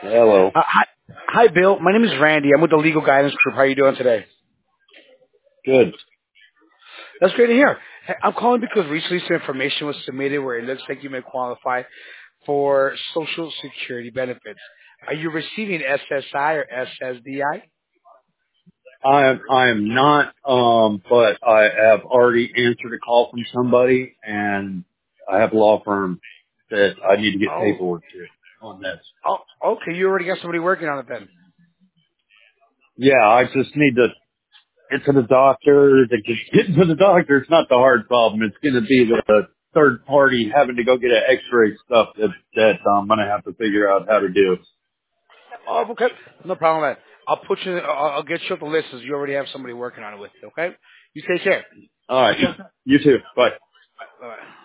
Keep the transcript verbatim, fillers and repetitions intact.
Hello. Uh, hi, hi, Bill. My name is Randy. I'm with the Legal Guidance Group. How are you doing today? Good. That's great to hear. Hey, I'm calling because recently some information was submitted where it looks like you may qualify for Social Security benefits. Are you receiving S S I or S S D I? I am I am not, um, but I have already answered a call from somebody, and I have a law firm that I need to get Oh, paperwork to on this. oh, okay. You already got somebody working on it then. Yeah, I just need to get to the doctor. To get, getting to the doctor is not the hard problem. It's going to be the third party having to go get an X-ray stuff that that I'm going to have to figure out how to do. Oh, okay. No problem, man. I'll put you. I'll, I'll get you up the list as you already have somebody working on it with you. Okay. You take care. All right. You too. Bye. Bye. Bye.